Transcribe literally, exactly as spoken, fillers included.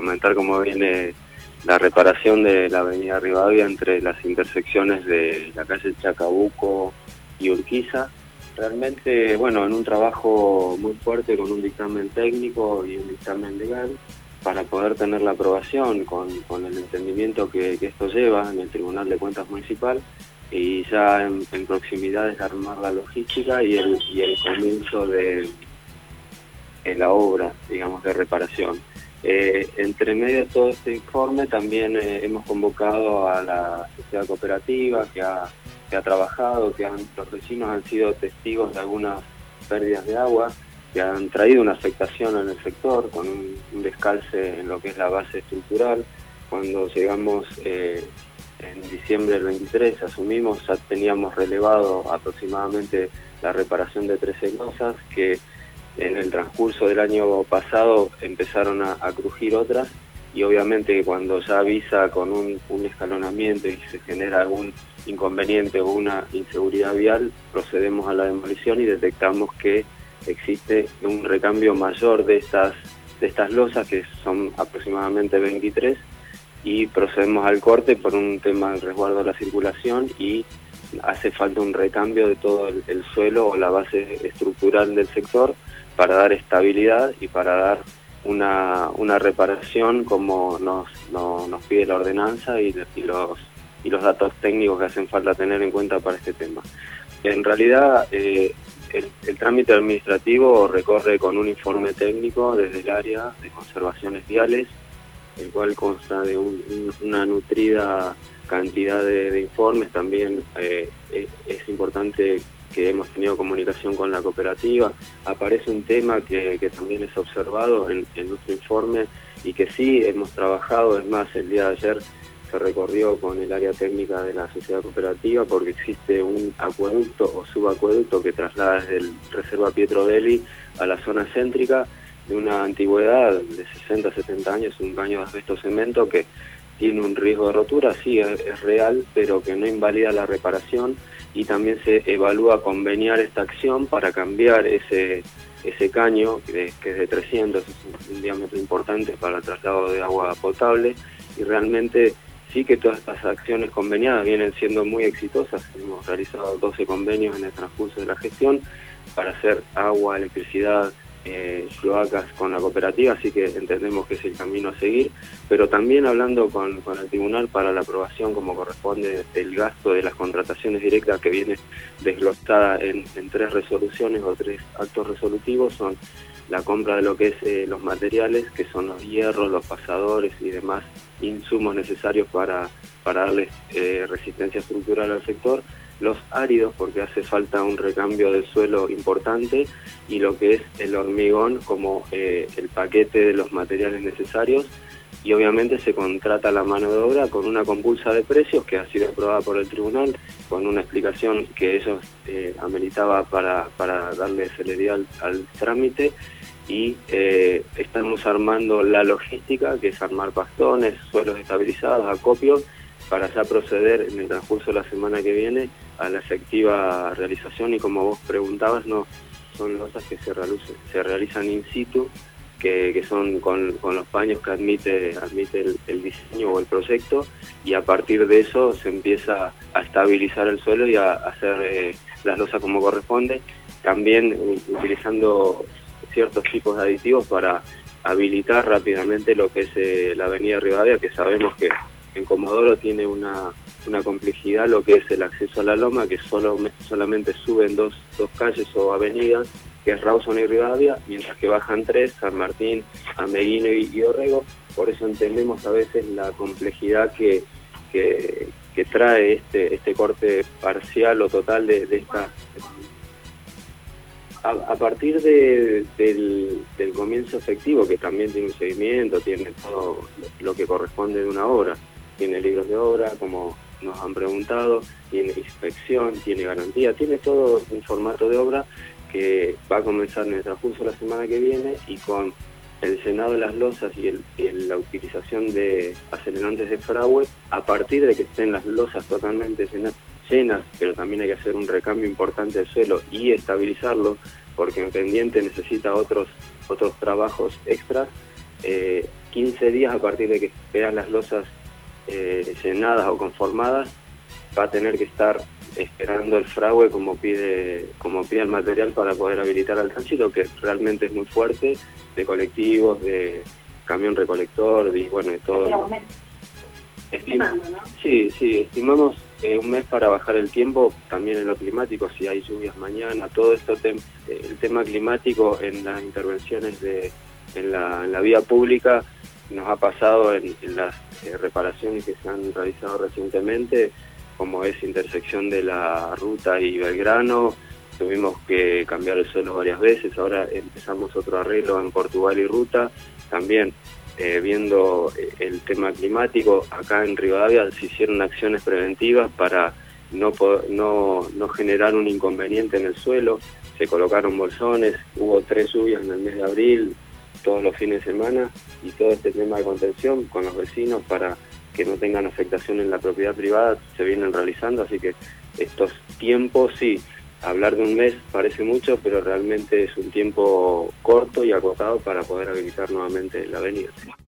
comentar cómo viene la reparación de la avenida Rivadavia entre las intersecciones de la calle Chacabuco y Urquiza. Realmente, bueno, en un trabajo muy fuerte con un dictamen técnico y un dictamen legal para poder tener la aprobación con, con el entendimiento que, que esto lleva en el Tribunal de Cuentas Municipal, y ya en, en proximidades de armar la logística y el, y el comienzo de, de la obra, digamos, de reparación. Eh, entre medio de todo este informe también eh, hemos convocado a la sociedad cooperativa que ha, que ha trabajado, que han, los vecinos han sido testigos de algunas pérdidas de agua, que han traído una afectación en el sector con un, un descalce en lo que es la base estructural. Cuando llegamos eh, en diciembre del veintitrés, asumimos, ya teníamos relevado aproximadamente la reparación de trece losas, que en el transcurso del año pasado empezaron a, a crujir otras, y obviamente cuando ya avisa con un, un escalonamiento y se genera algún inconveniente o una inseguridad vial, procedemos a la demolición y detectamos que existe un recambio mayor de estas, de estas losas, que son aproximadamente veintitrés, y procedemos al corte por un tema del resguardo de la circulación, y hace falta un recambio de todo el, el suelo o la base estructural del sector para dar estabilidad y para dar una, una reparación como nos, no, nos pide la ordenanza y, y, los, y los datos técnicos que hacen falta tener en cuenta para este tema. En realidad, eh, el, el trámite administrativo recorre con un informe técnico desde el área de conservaciones viales, el cual consta de un, un, una nutrida cantidad de, de informes. También eh, es, es importante que hemos tenido comunicación con la cooperativa. Aparece un tema que, que también es observado en, en nuestro informe y que sí hemos trabajado. Es más, el día de ayer se recorrió con el área técnica de la sociedad cooperativa, porque existe un acueducto o subacueducto que traslada desde el Reserva Pietro Deli a la zona céntrica, de una antigüedad de sesenta a setenta años, un caño de asbesto cemento que tiene un riesgo de rotura, sí, es, es real, pero que no invalida la reparación, y también se evalúa conveniar esta acción para cambiar ese, ese caño, que, que es de trescientos, es un, un diámetro importante para el traslado de agua potable, y realmente sí que todas estas acciones conveniadas vienen siendo muy exitosas. Hemos realizado doce convenios en el transcurso de la gestión para hacer agua, electricidad, Eh, cloacas con la cooperativa, así que entendemos que es el camino a seguir, pero también hablando con, con el tribunal para la aprobación como corresponde del gasto de las contrataciones directas, que viene desglosada en, en tres resoluciones o tres actos resolutivos. Son la compra de lo que es eh, los materiales, que son los hierros, los pasadores y demás insumos necesarios para, para darles eh, resistencia estructural al sector, los áridos, porque hace falta un recambio del suelo importante, y lo que es el hormigón como eh, el paquete de los materiales necesarios, y obviamente se contrata la mano de obra con una compulsa de precios que ha sido aprobada por el tribunal, con una explicación que ellos eh, ameritaba para, para darle celeridad al, al trámite, y eh, estamos armando la logística, que es armar pastones, suelos estabilizados, acopios, para ya proceder en el transcurso de la semana que viene a la efectiva realización. Y como vos preguntabas, no son losas que se realizan, se realizan in situ, que, que son con, con los paños que admite, admite el, el diseño o el proyecto, y a partir de eso se empieza a estabilizar el suelo y a, a hacer eh, las losas como corresponde, también eh, utilizando ciertos tipos de aditivos para habilitar rápidamente lo que es eh, la avenida Rivadavia, que sabemos que en Comodoro tiene una, una complejidad lo que es el acceso a la loma, que solo, solamente suben dos, dos calles o avenidas, que es Rawson y Rivadavia, mientras que bajan tres, San Martín, Ameguino y, y Orrego. Por eso entendemos a veces la complejidad que, que, que trae este, este corte parcial o total de, de esta... A, a partir de, del, del comienzo efectivo, que también tiene un seguimiento, tiene todo lo que corresponde de una obra, tiene libros de obra, como nos han preguntado, tiene inspección, tiene garantía, tiene todo un formato de obra que va a comenzar en el transcurso de la semana que viene, y con el llenado de las losas y, el, y la utilización de acelerantes de fragüe, a partir de que estén las losas totalmente llenas, llenas, pero también hay que hacer un recambio importante del suelo y estabilizarlo, porque en pendiente necesita otros, otros trabajos extras. Eh, quince días a partir de que vean las losas eh, llenadas o conformadas, va a tener que estar esperando el fragüe como pide como pide el material para poder habilitar al tránsito, que realmente es muy fuerte, de colectivos, de camión recolector, y bueno, de todo. Estimando, ¿no? Sí, sí, estimamos eh, un mes para bajar el tiempo, también en lo climático, si hay lluvias mañana, todo esto, tem el tema climático en las intervenciones de en la, en la vía pública nos ha pasado en, en las eh, reparaciones que se han realizado recientemente, como es intersección de la ruta y Belgrano. Tuvimos que cambiar el suelo varias veces, ahora empezamos otro arreglo en Portugal y Ruta, también eh, viendo el tema climático. Acá en Rivadavia se hicieron acciones preventivas para no, no, no generar un inconveniente en el suelo, se colocaron bolsones, hubo tres lluvias en el mes de abril, todos los fines de semana, y todo este tema de contención con los vecinos para que no tengan afectación en la propiedad privada se vienen realizando, así que estos tiempos, sí, hablar de un mes parece mucho, pero realmente es un tiempo corto y acotado para poder habilitar nuevamente la avenida.